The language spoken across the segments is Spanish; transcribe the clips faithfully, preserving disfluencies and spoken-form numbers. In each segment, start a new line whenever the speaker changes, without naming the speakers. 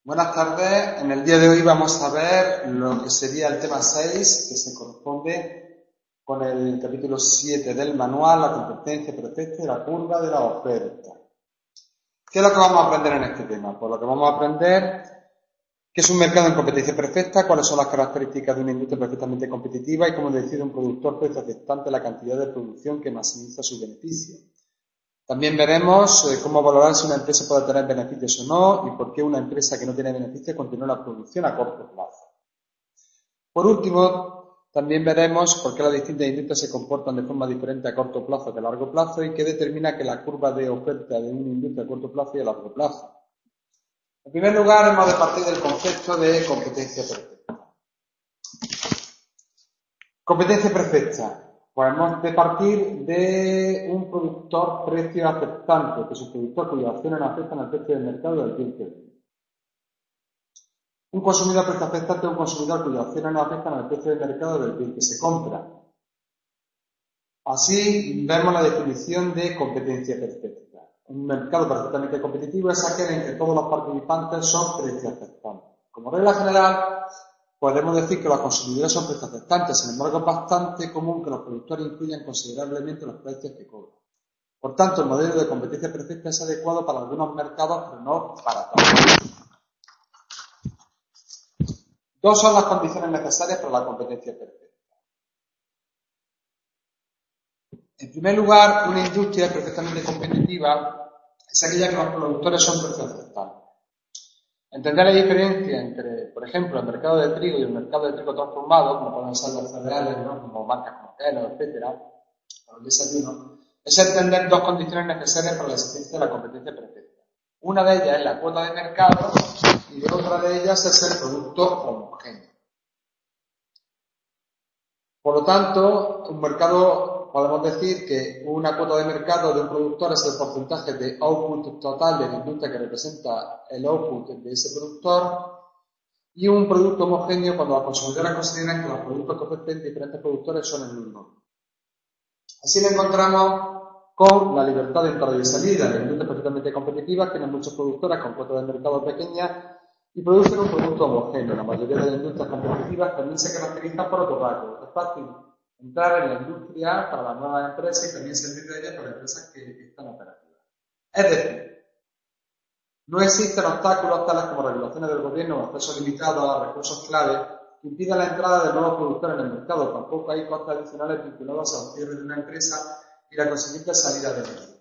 Buenas tardes. En el día de hoy vamos a ver lo que sería el tema seis, que se corresponde con el capítulo siete del manual, la competencia perfecta y la curva de la oferta. ¿Qué es lo que vamos a aprender en este tema? Pues lo que vamos a aprender qué es un mercado en competencia perfecta, cuáles son las características de una industria perfectamente competitiva y cómo decide un productor precio aceptante la cantidad de producción que maximiza su beneficio. También veremos eh, cómo valorar si una empresa puede tener beneficios o no y por qué una empresa que no tiene beneficios continúa la producción a corto plazo. Por último, también veremos por qué las distintas industrias se comportan de forma diferente a corto plazo que a largo plazo y qué determina que la curva de oferta de una industria a corto plazo y a largo plazo. En primer lugar, hemos de partir del concepto de competencia perfecta. Competencia perfecta. Pues hemos de partir de un productor precio aceptante, que es un productor cuya acciones no afectan al precio del mercado del bien que vende. Un consumidor precio aceptante es un consumidor cuyas acciones no afectan al precio del mercado del bien que se compra. Así vemos la definición de competencia perfecta. Un mercado perfectamente competitivo es aquel en que todos los participantes son precio aceptantes. Como regla general, podemos decir que los consumidores son precios aceptantes, sin embargo es bastante común que los productores influyan considerablemente los precios que cobran. Por tanto, el modelo de competencia perfecta es adecuado para algunos mercados, pero no para todos. Dos son las condiciones necesarias para la competencia perfecta. En primer lugar, una industria perfectamente competitiva es aquella que los productores son precios aceptantes. Entender la diferencia entre, por ejemplo, el mercado de trigo y el mercado de trigo transformado, como pueden ser los cereales, ¿no? Como marcas como Kellogg, etcétera, para el desayuno, es entender dos condiciones necesarias para la existencia de la competencia perfecta. Una de ellas es la cuota de mercado y otra de ellas es el producto homogéneo. Por lo tanto, un mercado, podemos decir que una cuota de mercado de un productor es el porcentaje de output total de la industria que representa el output de ese productor, y un producto homogéneo cuando los consumidores consideran que los productos que ofrecen diferentes productores son el mismo. Así lo encontramos con la libertad de entrada y salida. La industria perfectamente competitiva tiene muchos productores con cuotas de mercado pequeñas y producen un producto homogéneo. La mayoría de las industrias competitivas también se caracterizan por otro rasgo. Es fácil entrar en la industria para las nuevas empresas y también servir de ellas para empresas que están operativas. Es decir, no existen obstáculos tales como regulaciones del gobierno o acceso limitado a recursos clave que impidan la entrada de nuevos productores en el mercado. Tampoco hay costes adicionales vinculados al cierre de una empresa y la consiguiente salida de la industria.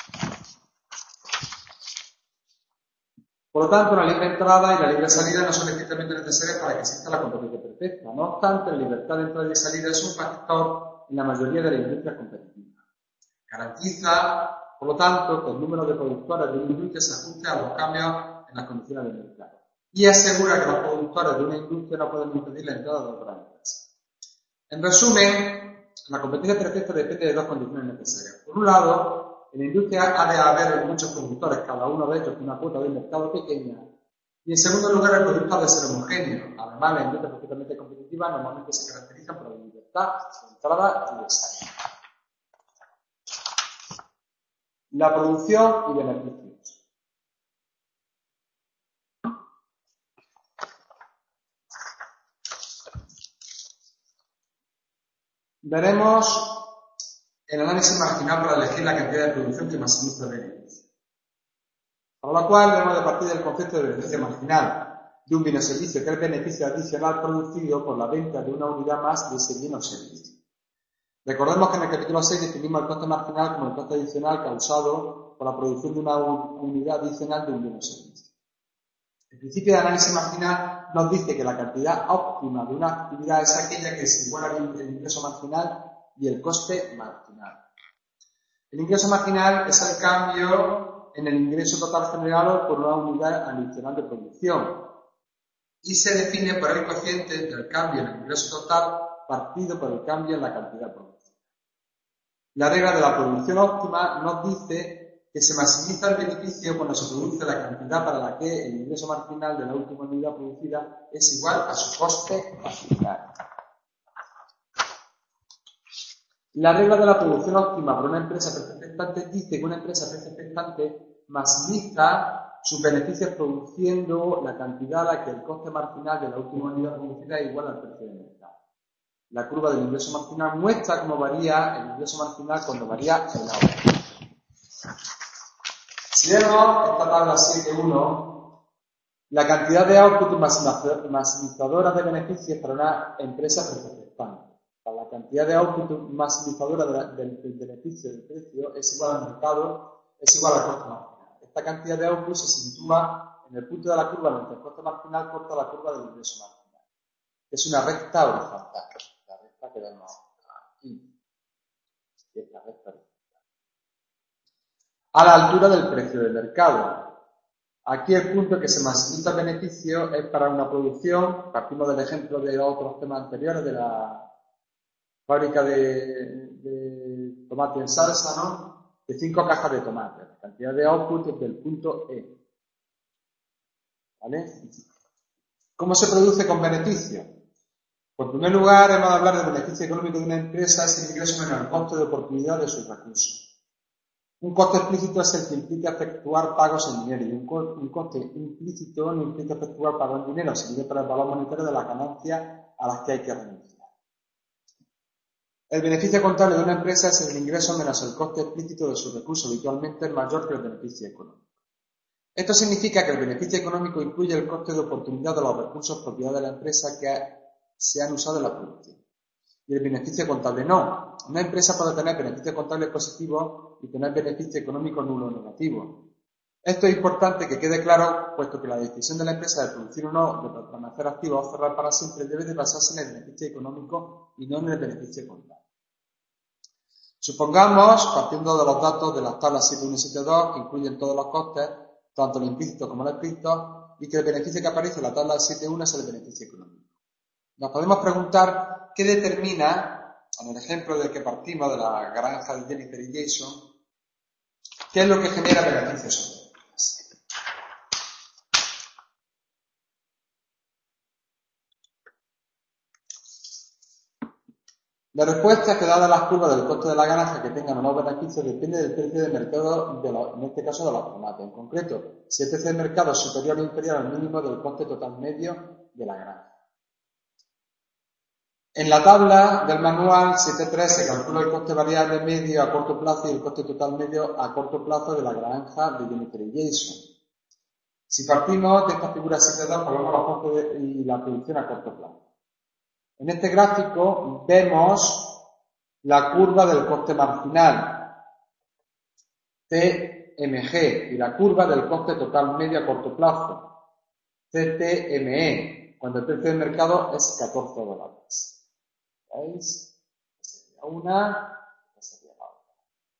Por lo tanto, la libre entrada y la libre salida no son estrictamente necesarias para que exista la competencia perfecta. No obstante, la libertad de entrada y salida es un factor en la mayoría de las industrias competitivas. Garantiza, por lo tanto, que el número de productores de una industria se ajuste a los cambios en las condiciones del mercado. Y asegura que los productores de una industria no pueden impedir la entrada de otras empresas. En resumen, la competencia perfecta depende de dos condiciones necesarias. Por un lado, en la industria ha de haber muchos productores, cada uno de ellos con una cuota de mercado pequeña. Y en segundo lugar, el producto ha de ser homogéneo. Además, las industrias perfectamente competitivas normalmente se caracterizan por la libertad de entrada y de salida. La producción y beneficios. Veremos el análisis marginal para elegir la cantidad de producción que maximiza el beneficio. Para lo cual debemos de partir del concepto de beneficio marginal de un bien o servicio, que es el beneficio adicional producido por la venta de una unidad más de ese bien o servicio. Recordemos que en el capítulo seis definimos el coste marginal como el coste adicional causado por la producción de una unidad adicional de un bien o servicio. El principio de análisis marginal nos dice que la cantidad óptima de una actividad es aquella que se iguala el ingreso marginal y el coste marginal. El ingreso marginal es el cambio en el ingreso total generado por una unidad adicional de producción y se define por el cociente del cambio en el ingreso total partido por el cambio en la cantidad producida. La regla de la producción óptima nos dice que se maximiza el beneficio cuando se produce la cantidad para la que el ingreso marginal de la última unidad producida es igual a su coste marginal. La regla de la producción óptima para una empresa precio aceptante dice que una empresa precio aceptante maximiza sus beneficios produciendo la cantidad a la que el coste marginal de la última unidad producida es igual al precio de mercado. La curva del ingreso marginal muestra cómo varía el ingreso marginal cuando varía el ahorro. Si vemos esta tabla siete punto uno, la cantidad de output maximizadora de beneficios para una empresa perfecta. La cantidad de output maximizadora del, del beneficio del precio es igual al mercado, es igual al coste marginal. Esta cantidad de output se sitúa en el punto de la curva en el que el coste marginal corta la curva del ingreso marginal. Es una recta horizontal, la recta que vemos aquí. Esta recta horizontal. A la altura del precio de mercado. Aquí el punto que se maximiza el beneficio es para una producción, partimos del ejemplo de otros temas anteriores de la fábrica de, de tomate en salsa, ¿no? De cinco cajas de tomate. La cantidad de output es del punto E. ¿Vale? ¿Cómo se produce con beneficio? Pues, en primer lugar, hemos de hablar del beneficio económico de una empresa, es el ingreso menos el coste de oportunidad de sus recursos. Un coste explícito es el que implica efectuar pagos en dinero y un, co un coste implícito no implica efectuar pagos en dinero, sino para el valor monetario de las ganancias a las que hay que renunciar. El beneficio contable de una empresa es el ingreso menos el coste explícito de sus recursos, habitualmente es mayor que el beneficio económico. Esto significa que el beneficio económico incluye el coste de oportunidad de los recursos propiedad de la empresa que se han usado en la producción. Y el beneficio contable no. Una empresa puede tener beneficios contables positivos y tener beneficio económico nulo o negativo. Esto es importante que quede claro, puesto que la decisión de la empresa de producir o no, de permanecer activa o cerrar para siempre, debe de basarse en el beneficio económico y no en el beneficio contable. Supongamos, partiendo de los datos de las tablas siete punto uno y siete punto dos, que incluyen todos los costes, tanto el implícito como el explícito, y que el beneficio que aparece en la tabla siete punto uno es el beneficio económico. Nos podemos preguntar qué determina, en el ejemplo del que partimos de la granja de Jennifer y Jason, qué es lo que genera beneficios sobre ellas. La respuesta es que dadas las curvas del coste de la granja que tengan o no beneficios depende del precio de mercado, de los, en este caso de los tomates. En concreto, si el precio de mercado es superior o inferior al mínimo del coste total medio de la granja. En la tabla del manual siete punto tres se calcula el coste variable medio a corto plazo y el coste total medio a corto plazo de la granja de Jennifer y Jason. Si partimos de esta figura siete punto dos, ponemos los costes y la producción a corto plazo. En este gráfico vemos la curva del coste marginal, C M G, y la curva del coste total medio a corto plazo, C T M E, cuando el precio de mercado es catorce dólares. ¿Veis? Esta sería una, esta sería la otra.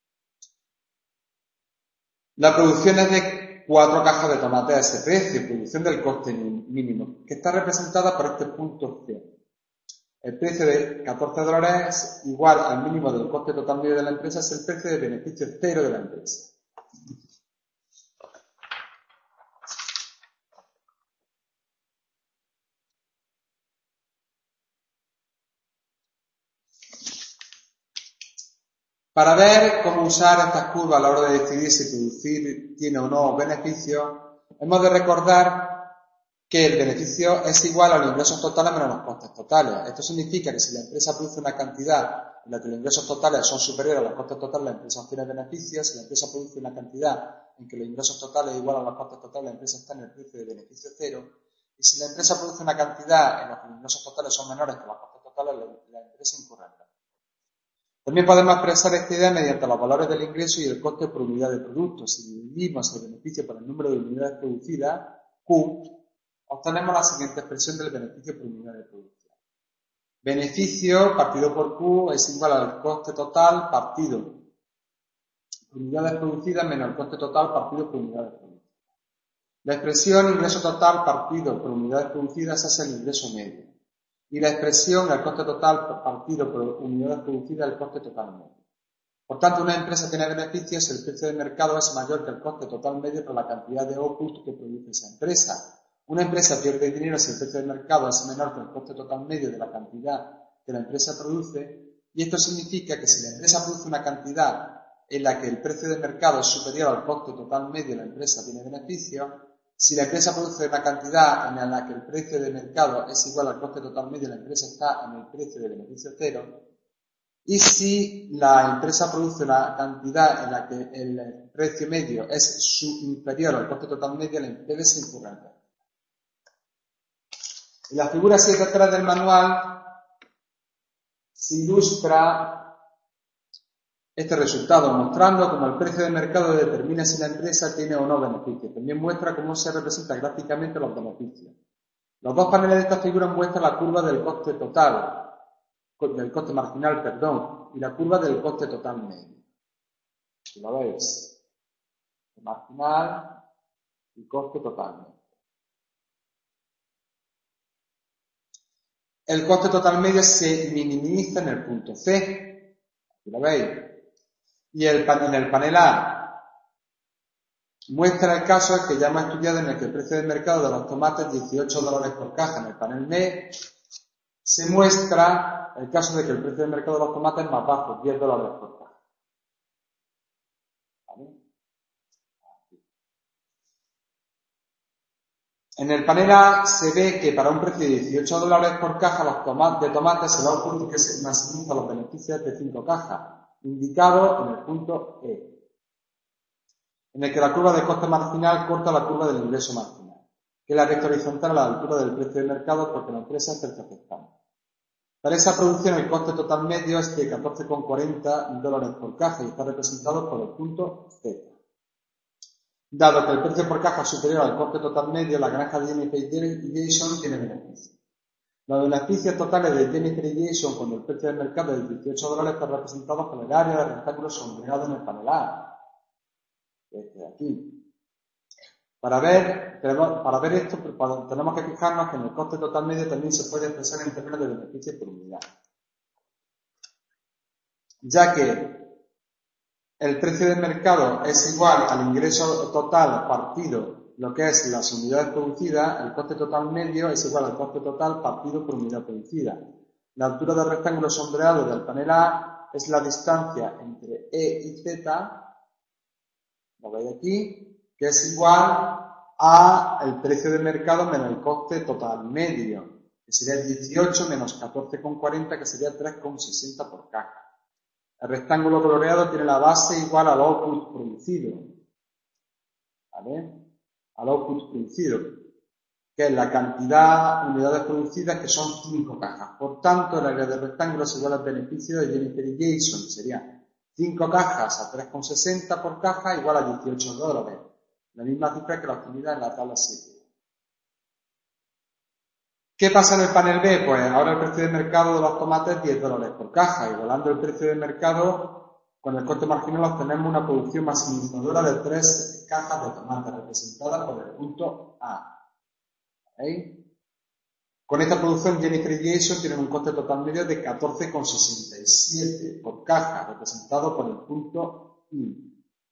La producción es de cuatro cajas de tomate a ese precio, producción del coste mínimo, que está representada por este punto C. El precio de catorce dólares igual al mínimo del coste total medio de la empresa es el precio de beneficio cero de la empresa. Para ver cómo usar estas curvas a la hora de decidir si producir tiene o no beneficios, hemos de recordar que el beneficio es igual a los ingresos totales menos los costes totales. Esto significa que si la empresa produce una cantidad en la que los ingresos totales son superiores a los costes totales, la empresa obtiene beneficios. Si la empresa produce una cantidad en que los ingresos totales es igual a los costes totales, la empresa está en el precio de beneficio cero. Y si la empresa produce una cantidad en la que los ingresos totales son menores que los costes totales, la, la empresa incurre en pérdida. También podemos expresar esta idea mediante los valores del ingreso y el coste por unidad de producto. Si dividimos el beneficio por el número de unidades producidas, Q, obtenemos la siguiente expresión del beneficio por unidad de producción. Beneficio partido por Q es igual al coste total partido por unidades producidas menos el coste total partido por unidades producidas. La expresión ingreso total partido por unidades producidas es el ingreso medio. Y la expresión el coste total partido por unidades producidas es el coste total medio. Por tanto, una empresa tiene beneficios si el precio de mercado es mayor que el coste total medio por la cantidad de output que produce esa empresa. Una empresa pierde dinero si el precio de mercado es menor que el coste total medio de la cantidad que la empresa produce, y esto significa que si la empresa produce una cantidad en la que el precio de mercado es superior al coste total medio de la empresa tiene beneficios, si la empresa produce una cantidad en la que el precio de mercado es igual al coste total medio de la empresa está en el precio de beneficio cero, y si la empresa produce una cantidad en la que el precio medio es inferior al coste total medio, la debe ser incurrente. En la figura siete punto tres del manual se ilustra este resultado, mostrando cómo el precio de mercado determina si la empresa tiene o no beneficios. También muestra cómo se representan gráficamente los beneficios. Los dos paneles de esta figura muestran la curva del coste total, del coste marginal, perdón, y la curva del coste total medio. Si lo veis, el marginal y coste total medio. El coste total medio se minimiza en el punto C, aquí lo veis. Y el, en el panel A muestra el caso que ya hemos estudiado en el que el precio de mercado de los tomates es dieciocho dólares por caja. En el panel B se muestra el caso de que el precio de mercado de los tomates es más bajo, diez dólares por caja. ¿Vale? En el panel A se ve que para un precio de dieciocho dólares por caja los tomates, de tomates se da un punto que se maximiza los beneficios de cinco cajas, indicado en el punto E, en el que la curva de coste marginal corta la curva del ingreso marginal, que es la recta horizontal a la altura del precio de mercado porque la empresa es perfectamente. Para esa producción el coste total medio es de catorce coma cuarenta dólares por caja y está representado por el punto Z. Dado que el precio por caja es superior al coste total medio, la granja de Jennifer y Jason tiene beneficios. Los beneficios totales de Jennifer y Jason cuando el precio de mercado es de dieciocho dólares están representados por el área de rectángulo sombreado en el panel A. Desde aquí. Para ver, para ver esto tenemos que fijarnos que en el coste total medio también se puede expresar en términos de beneficios por unidad. Ya que el precio de mercado es igual al ingreso total partido lo que es las unidades producidas, el coste total medio es igual al coste total partido por unidad producida. La altura del rectángulo sombreado del panel A es la distancia entre E y Z, lo veis aquí, que es igual a el precio de mercado menos el coste total medio, que sería dieciocho menos catorce coma cuarenta, que sería tres coma sesenta por caja. El rectángulo coloreado tiene la base igual al output producido, ¿vale? Al output producido, que es la cantidad de unidades producidas, que son cinco cajas. Por tanto, el área del rectángulo es igual al beneficio de Jennifer y Jason, sería cinco cajas a tres coma sesenta por caja igual a dieciocho dólares. La misma cifra que la obtenida en la tabla siete. ¿Qué pasa en el panel B? Pues ahora el precio de mercado de los tomates es diez dólares por caja. Igualando el precio de mercado, con el coste marginal obtenemos una producción maximizadora de tres cajas de tomates, representadas por el punto A. ¿Veis? Con esta producción, Jennifer y Jason tienen un coste total medio de catorce coma sesenta y siete por caja, representado por el punto I.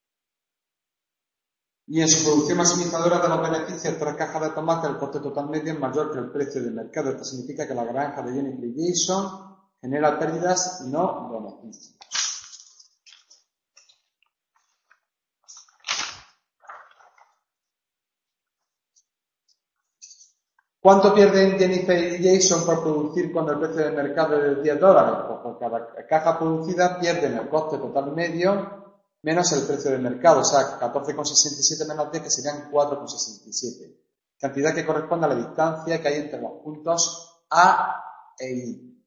Y en su producción maximizadora de los beneficios, tres cajas de tomate, el coste total medio es mayor que el precio de mercado. Esto significa que la granja de Jennifer y Jason genera pérdidas y no beneficios. ¿Cuánto pierden Jennifer y Jason por producir cuando el precio de mercado es de diez dólares? Pues por cada caja producida pierden el coste total medio menos el precio de mercado, o sea, catorce coma sesenta y siete menos diez, que serían cuatro coma sesenta y siete. Cantidad que corresponde a la distancia que hay entre los puntos A e I.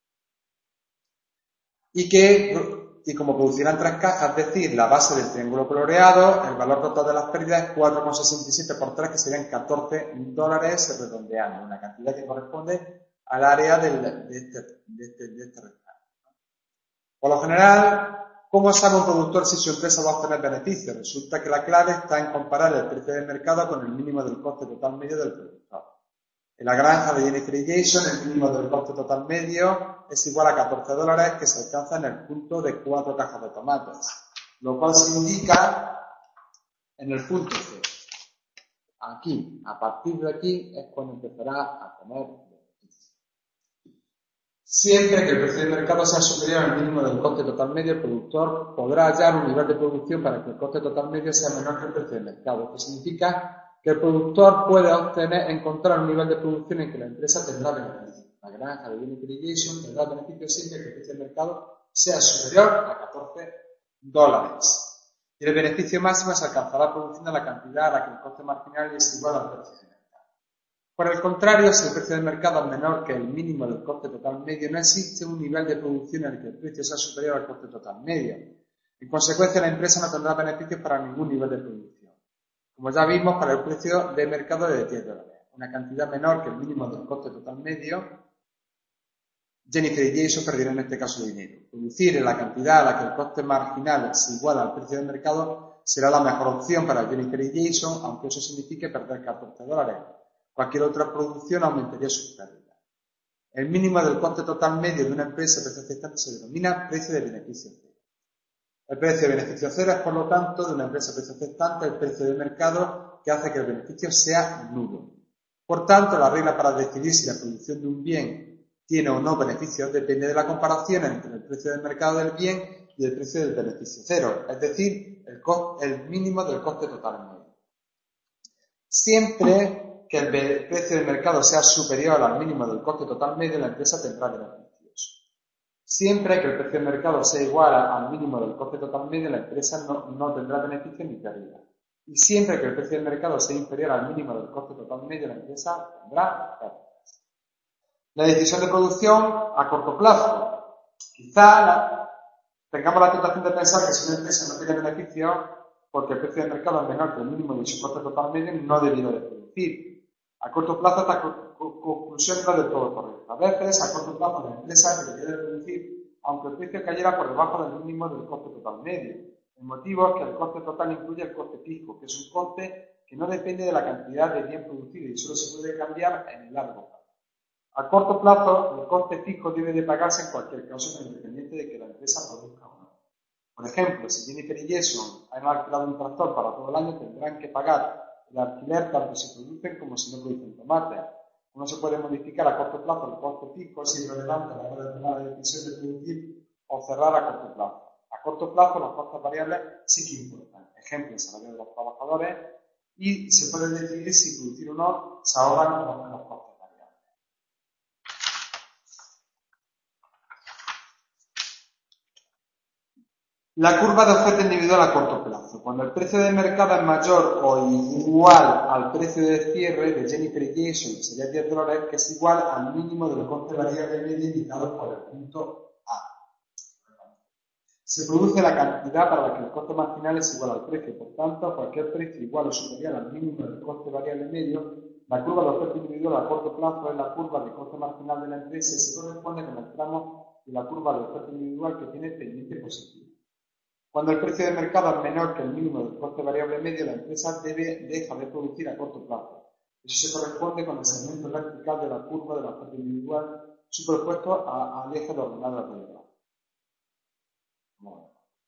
Y que, y como producirán tres cajas, es decir, la base del triángulo coloreado, el valor total de las pérdidas es cuatro coma sesenta y siete por tres, que serían catorce dólares redondeando, una cantidad que corresponde al área del, de este, de este, de este rectángulo. Por lo general, ¿cómo sabe un productor si su empresa va a obtener beneficios? Resulta que la clave está en comparar el precio de mercado con el mínimo del coste total medio del productor. En la granja de Jennifer y Jason, el mínimo del coste total medio es igual a catorce dólares, que se alcanza en el punto de cuatro cajas de tomates, lo cual se indica en el punto C. Aquí, a partir de aquí, es cuando empezará a tener beneficios. Siempre que el precio de mercado sea superior al mínimo del coste total medio, el productor podrá hallar un nivel de producción para que el coste total medio sea menor que el precio de mercado. Esto significa que el productor puede obtener, encontrar un nivel de producción en que la empresa tendrá beneficio. La granja de Unit Irrigation tendrá beneficio siempre que el precio de mercado sea superior a catorce dólares. Y el beneficio máximo se alcanzará produciendo la cantidad a la que el coste marginal es igual al precio de mercado. Por el contrario, si el precio de mercado es menor que el mínimo del coste total medio, no existe un nivel de producción en el que el precio sea superior al coste total medio. En consecuencia, la empresa no tendrá beneficios para ningún nivel de producción. Como ya vimos, para el precio de mercado de diez dólares, una cantidad menor que el mínimo del coste total medio, Jennifer y Jason perdieron en este caso dinero. Producir en la cantidad a la que el coste marginal se iguala al precio de mercado será la mejor opción para Jennifer y Jason, aunque eso signifique perder catorce dólares. Cualquier otra producción aumentaría sus pérdidas. El mínimo del coste total medio de una empresa precio aceptante se denomina precio de beneficio cero. El precio de beneficio cero es, por lo tanto, de una empresa precio aceptante el precio de mercado que hace que el beneficio sea nulo. Por tanto, la regla para decidir si la producción de un bien tiene o no beneficios depende de la comparación entre el precio de mercado del bien y el precio del beneficio cero, es decir, el, coste, el mínimo del coste total medio. Siempre que el precio de mercado sea superior al mínimo del coste total medio, la empresa tendrá beneficios. Siempre que el precio de mercado sea igual al mínimo del coste total medio, la empresa no, no tendrá beneficios ni pérdida. Y siempre que el precio de mercado sea inferior al mínimo del coste total medio, la empresa tendrá pérdidas. La decisión de producción a corto plazo. Quizá la, tengamos la tentación de pensar que si una empresa no tiene beneficios, porque el precio de mercado es menor que el mínimo de su coste total medio, no debiera de producir. A corto plazo esta conclusión no es del todo correcta. A veces, a corto plazo, la empresa debería de producir, aunque el precio cayera por debajo del mínimo del coste total medio. El motivo es que el coste total incluye el coste fijo, que es un coste que no depende de la cantidad de bien producido y solo se puede cambiar en el largo plazo. A corto plazo, el coste fijo debe de pagarse en cualquier caso, independiente de que la empresa produzca o no. Por ejemplo, si Jennifer y Jason han alquilado un tractor para todo el año, tendrán que pagar el alquiler tanto si producen como si no producen tomates. No se puede modificar a corto plazo el coste fijo si es relevante a la hora de tomar la decisión de producir o cerrar a corto plazo. A corto plazo los costes variables sí que importan. Ejemplo, el salario de los trabajadores, y se puede decidir si producir o no se ahorran los, los costes variables. La curva de oferta individual a corto plazo. Cuando el precio de mercado es mayor o igual al precio de cierre de Jennifer y Jason, que sería diez dólares, que es igual al mínimo del coste variable medio indicado por el punto A. Se produce la cantidad para la que el coste marginal es igual al precio. Por tanto, cualquier precio igual o superior al mínimo del coste variable medio, la curva de oferta individual a corto plazo es la curva de coste marginal de la empresa y se corresponde con el tramo de la curva de oferta individual que tiene pendiente positivo. Cuando el precio de mercado es menor que el mínimo del coste variable medio, la empresa debe dejar de producir a corto plazo. Eso se corresponde con el segmento vertical de la curva de la oferta individual superpuesto al eje de ordenadas del grafo. Bueno.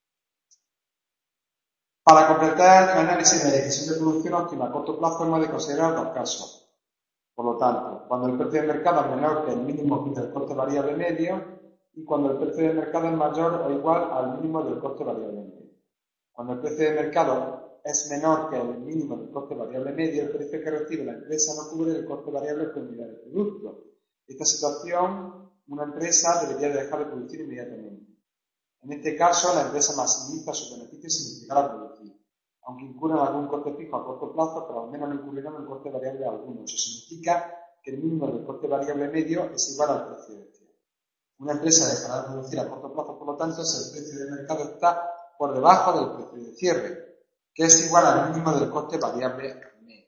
Para completar el análisis de la decisión de producción óptima a corto plazo hemos de considerar dos casos. Por lo tanto, cuando el precio de mercado es menor que el mínimo del coste variable medio, y cuando el precio de mercado es mayor o igual al mínimo del coste variable medio. Cuando el precio de mercado es menor que el mínimo del coste variable medio, el precio que recibe la empresa no cubre el coste variable por unidad de producto. En esta situación, una empresa debería dejar de producir inmediatamente. En este caso, la empresa maximiza sus beneficios sin llegar a producir, aunque incurran algún coste fijo a corto plazo, pero al menos no incurrirán en coste variable alguno. Eso significa que el mínimo del coste variable medio es igual al precio de cierre. Una empresa dejará de producir a corto plazo, por lo tanto, si el precio de mercado está por debajo del precio de cierre, que es igual al mínimo del coste variable medio.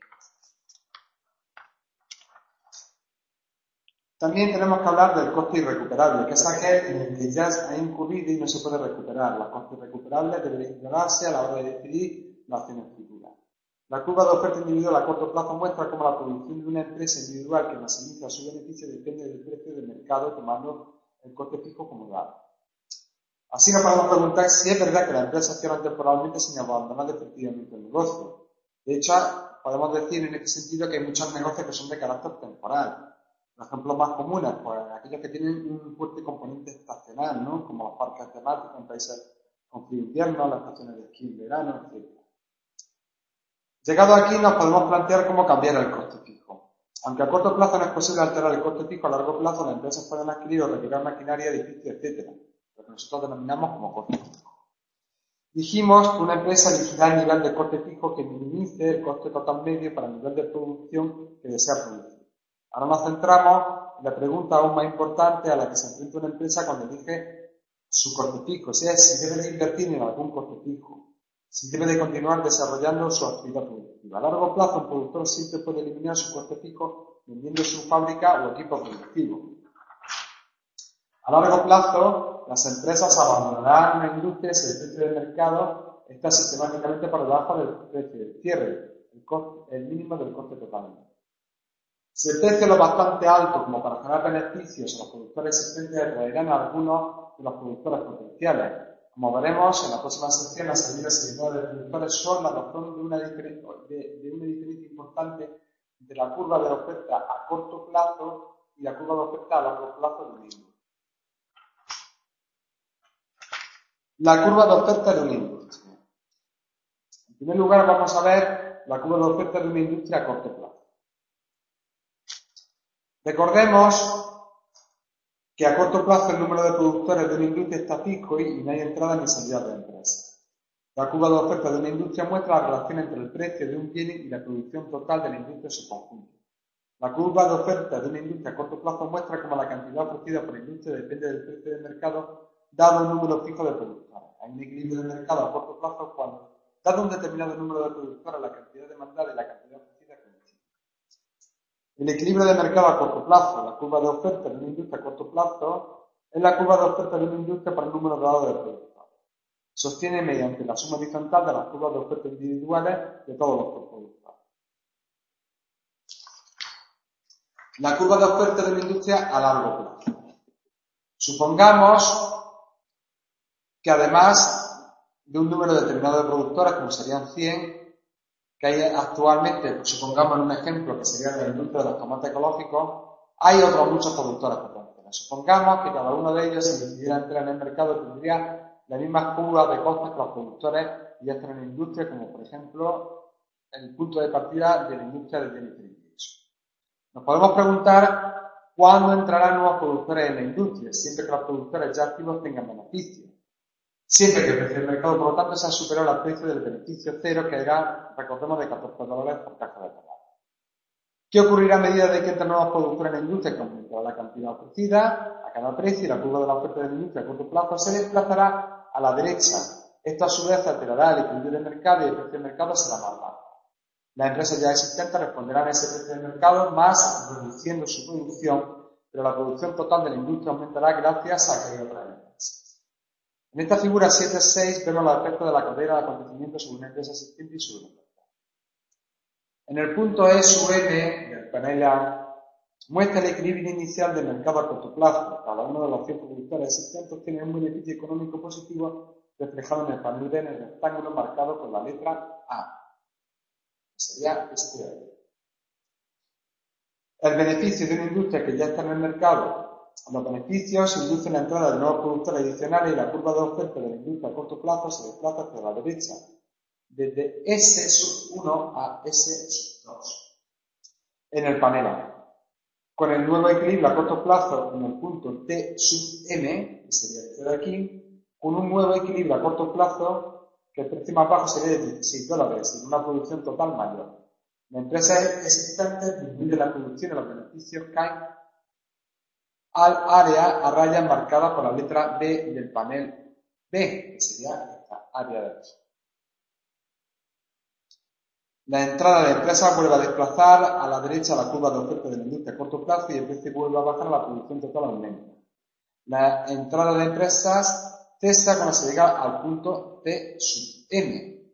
También tenemos que hablar del coste irrecuperable, que es aquel en el que ya ha incurrido y no se puede recuperar. Los costes recuperables deben ignorarse a la hora de decidir la acción futura. La curva de oferta individual a corto plazo muestra cómo la producción de una empresa individual que maximiza su beneficio depende del precio del mercado, tomando el coste fijo como dado. Así nos podemos preguntar si es verdad que la empresa cierra temporalmente sin abandonar definitivamente el negocio. De hecho, podemos decir en este sentido que hay muchos negocios que son de carácter temporal. Los ejemplos más comunes, pues aquellos que tienen un fuerte componente estacional, ¿no? Como los parques temáticos en países con frío invierno, las estaciones de esquí en verano, etcétera. Llegado aquí nos podemos plantear cómo cambiar el coste fijo. Aunque a corto plazo no es posible alterar el coste fijo, a largo plazo las empresas pueden adquirir o retirar maquinaria, edificios, etcétera, lo que nosotros denominamos como coste fijo. Dijimos que una empresa elegirá el nivel de coste fijo que minimice el coste total medio para el nivel de producción que desea producir. Ahora nos centramos en la pregunta aún más importante a la que se enfrenta una empresa cuando elige su coste fijo, o sea, si debe de invertir en algún coste fijo, si debe de continuar desarrollando su actividad productiva. A largo plazo, un productor siempre puede eliminar su coste fijo vendiendo su fábrica o equipo productivo. A largo plazo, las empresas abandonarán una industria si el precio del mercado está sistemáticamente por debajo del precio del cierre, el, coste, el mínimo del coste total. Si el precio es lo bastante alto como para generar beneficios a los productores existentes, atraerán a algunos de los productores potenciales. Como veremos en la próxima sección, las salidas individuales de productores son la razón de una, diferencia, de, de una diferencia importante entre la curva de oferta a corto plazo y la curva de oferta a largo plazo de una industria. La curva de oferta de una industria. En primer lugar, vamos a ver la curva de oferta de una industria a corto plazo. Recordemos que a corto plazo el número de productores de una industria está fijo y no hay entrada ni salida de empresas. La curva de oferta de una industria muestra la relación entre el precio de un bien y la producción total de la industria en su conjunto. La curva de oferta de una industria a corto plazo muestra cómo la cantidad ofrecida por la industria depende del precio del mercado dado un número fijo de productores. Hay un equilibrio de mercado a corto plazo cuando, dado un determinado número de productores, la cantidad demandada y la cantidad ofrecida coinciden. El equilibrio de mercado a corto plazo, la curva de oferta de una industria a corto plazo, es la curva de oferta de una industria para un número dado de productores. Sostiene mediante la suma horizontal de las curvas de oferta individuales de todos los productores. La curva de oferta de una industria a largo plazo. Supongamos que además de un número determinado de productores, como serían cien, que hay actualmente, supongamos en un ejemplo que sería la industria de los tomates ecológicos, hay otros muchos productores potenciales. Supongamos que cada uno de ellos, si decidiera entrar en el mercado, tendría las mismas curvas de costes que los productores y entran en la industria, como por ejemplo el punto de partida de la industria del bienes alimenticios. Nos podemos preguntar cuándo entrarán nuevos productores en la industria, siempre que los productores ya activos tengan beneficios. Siempre que el precio del mercado, por lo tanto, se ha superado al precio del beneficio cero, que era, recordemos, de catorce dólares por caja de tomate. ¿Qué ocurrirá a medida de que entren nuevos productores en la industria? Que aumentará la cantidad ofrecida a cada precio y la curva de la oferta de la industria a corto plazo se desplazará a la derecha. Esto a su vez alterará el equilibrio del mercado y el precio del mercado será más bajo. Las empresas ya existentes responderán a ese precio del mercado más reduciendo su producción, pero la producción total de la industria aumentará gracias a que hay otras empresas. En esta figura siete punto seis vemos los efectos de la cadena de acontecimientos sobre una empresa existente y sobre una empresa. En el punto E sub M del panel A muestra el equilibrio inicial del mercado a corto plazo. Cada uno de los cien productores existentes tiene un beneficio económico positivo reflejado en el panel B en el rectángulo marcado con la letra A, que sería este de ahí. El beneficio de una industria que ya está en el mercado. Los beneficios inducen la entrada de nuevos productores adicionales y la curva de oferta de la industria a corto plazo se desplaza hacia la derecha, desde S sub uno a S sub dos. En el panel A. Con el nuevo equilibrio a corto plazo en el punto T sub M, que sería este de aquí, con un nuevo equilibrio a corto plazo, que el precio más bajo sería de dieciséis dólares, y una producción total mayor. La empresa existente disminuye la producción y los beneficios caen al área a raya marcada por la letra B del panel B, que sería esta área de aquí. La entrada de empresas vuelve a desplazar a la derecha la curva de oferta de la industria a corto plazo y el precio vuelve a bajar, la producción total aumenta. La entrada de empresas cesa cuando se llega al punto T sub M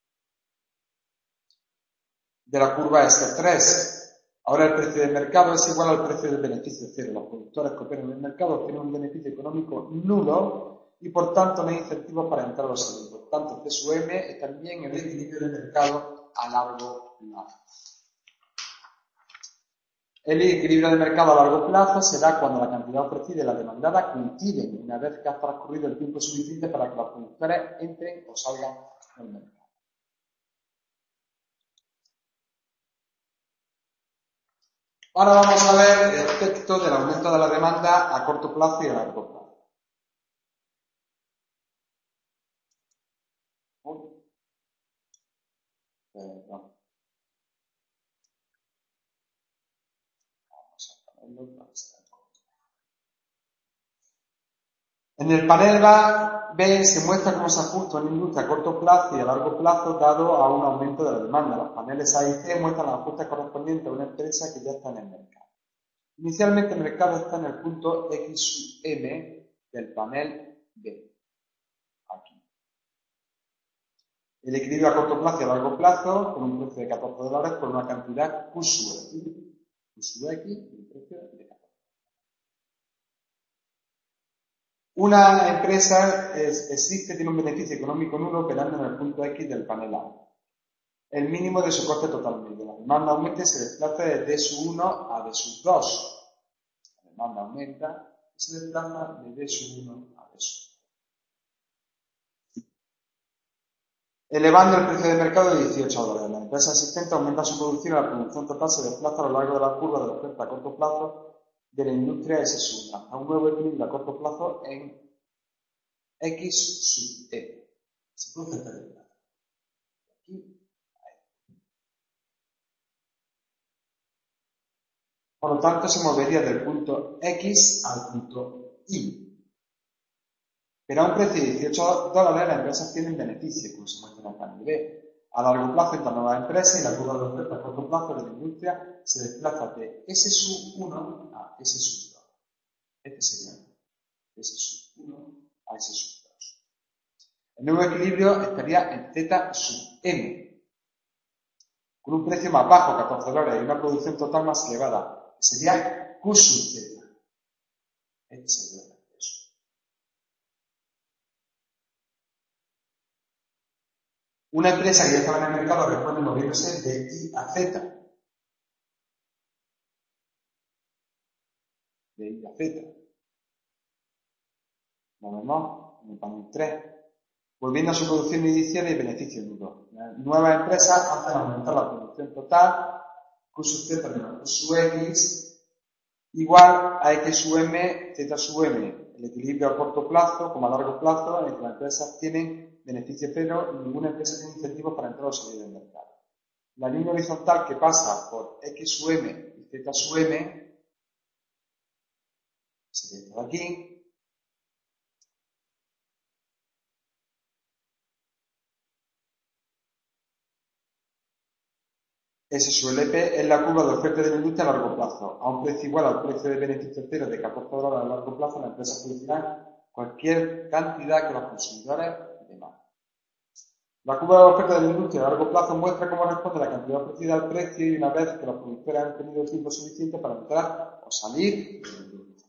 de la curva S tres. Ahora el precio del mercado es igual al precio del beneficio cero. Los productores que operan en el mercado tienen un beneficio económico nulo y por tanto no hay incentivos para entrar o salir. Por tanto, T sub M es también el equilibrio del mercado a largo plazo. El equilibrio de mercado a largo plazo se da cuando la cantidad ofrecida y la demandada coinciden, una vez que ha transcurrido el tiempo suficiente para que los productores entren o salgan del mercado. Ahora vamos a ver el efecto del aumento de la demanda a corto plazo y a largo plazo. Perdón. Vamos a ponerlo para estar. En el panel B se muestra cómo se ajusta una industria a corto plazo y a largo plazo dado a un aumento de la demanda. Los paneles A y C muestran los ajustes correspondientes a una empresa que ya está en el mercado. Inicialmente el mercado está en el punto X sub M del panel B. Aquí. El equilibrio a corto plazo y a largo plazo con un precio de catorce dólares por una cantidad Q sub X. Q sub X y un precio de catorce. Una empresa es, existe, tiene un beneficio económico nulo operando en el punto X del panel A. El mínimo de su coste total medio. La demanda aumenta y se desplaza de D sub uno a D sub dos. La demanda aumenta y se desplaza de D sub uno a D sub dos. Elevando el precio de mercado de dieciocho dólares. La empresa existente aumenta su producción y la producción total se desplaza a lo largo de la curva de la oferta a corto plazo de la industria S sub uno a un nuevo equilibrio a corto plazo en X sub E. Se produce el desplazo. Aquí. Por lo tanto, se movería del punto X al punto Y. Pero a un precio de dieciocho dólares, las empresas tienen beneficios, como se muestra en el panel B. A largo plazo, entra nuevas empresas y la curva de oferta a corto plazo de la industria se desplaza de S sub uno a S sub dos. Este sería S sub uno a S sub dos. El nuevo equilibrio estaría en Z sub M, con un precio más bajo, catorce dólares, y una producción total más elevada. Sería Q sub Z. Este sería el precio. Una empresa que ya estaba en el mercado responde moviéndose de Y a Z. De Y a Z. Lo vemos en el panel tres. Volviendo a su producción inicial y beneficio nulo. Nuevas empresas hacen aumentar la producción total, Q sub Z menos Q sub X, igual a X sub M, Z sub M. El equilibrio a corto plazo como a largo plazo en que las empresas tienen beneficio cero y ninguna empresa tiene incentivos para entrar o salir del mercado. La línea horizontal que pasa por X sub M y Z sub M sería esta de aquí. S sub L P es la curva de oferta de la industria a largo plazo. A un precio igual al precio de beneficio cero de catorce dólares a largo plazo, la empresa producirá cualquier cantidad que los consumidores demandan. La curva de oferta de la industria a largo plazo muestra cómo responde la cantidad ofrecida al precio y una vez que los productores han tenido el tiempo suficiente para entrar o salir de la industria.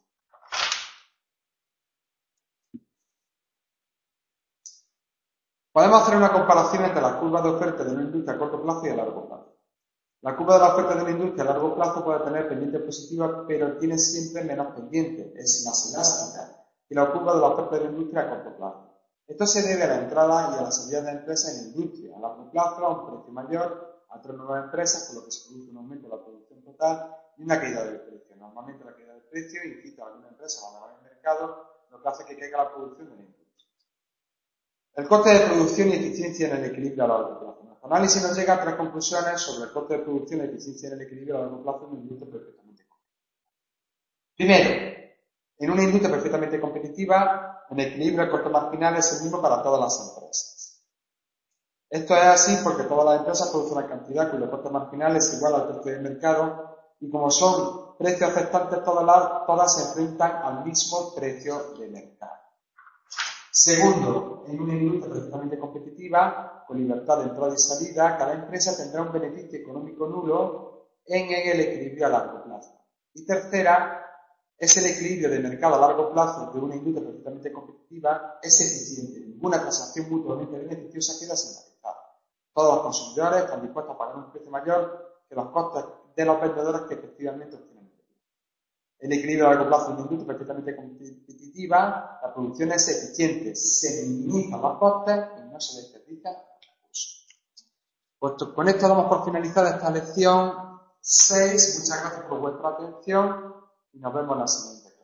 Podemos hacer una comparación entre las curvas de oferta de una industria a corto plazo y a largo plazo. La curva de la oferta de una industria a largo plazo puede tener pendientes positivas, pero tiene siempre menos pendientes, es más elástica que la curva de la oferta de la industria a corto plazo. Esto se debe a la entrada y a la salida de empresas en la industria, a largo plazo, a un precio mayor, a tres nuevas empresas, con lo que se produce un aumento de la producción total y una caída del precio. Normalmente la caída del precio incita a alguna empresa a abandonar el mercado, lo que hace que caiga la producción de la industria. El coste de producción y eficiencia en el equilibrio a largo plazo. Nuestro análisis nos llega a tres conclusiones sobre el coste de producción y eficiencia en el equilibrio a largo plazo en una industria perfectamente competitiva. Primero, en una industria perfectamente competitiva, el equilibrio de coste marginal es el mismo para todas las empresas. Esto es así porque todas las empresas producen una cantidad cuyo coste marginal es igual al precio del mercado y como son precios aceptantes, todas, las, todas se enfrentan al mismo precio de mercado. Segundo, en una industria perfectamente competitiva, con libertad de entrada y salida, cada empresa tendrá un beneficio económico nulo en el equilibrio a largo plazo. Y tercera, es el equilibrio de mercado a largo plazo de una industria perfectamente competitiva es eficiente. Ninguna transacción mutuamente beneficiosa queda sin resultado. Todos los consumidores están dispuestos a pagar un precio mayor que los costes de los vendedores que efectivamente obtienen beneficios. El equilibrio a largo plazo de una industria perfectamente competitiva, la producción es eficiente, se minimizan los costes y no se desperdician recursos. Pues con esto damos por finalizada esta lección seis. Muchas gracias por vuestra atención y nos vemos en la siguiente.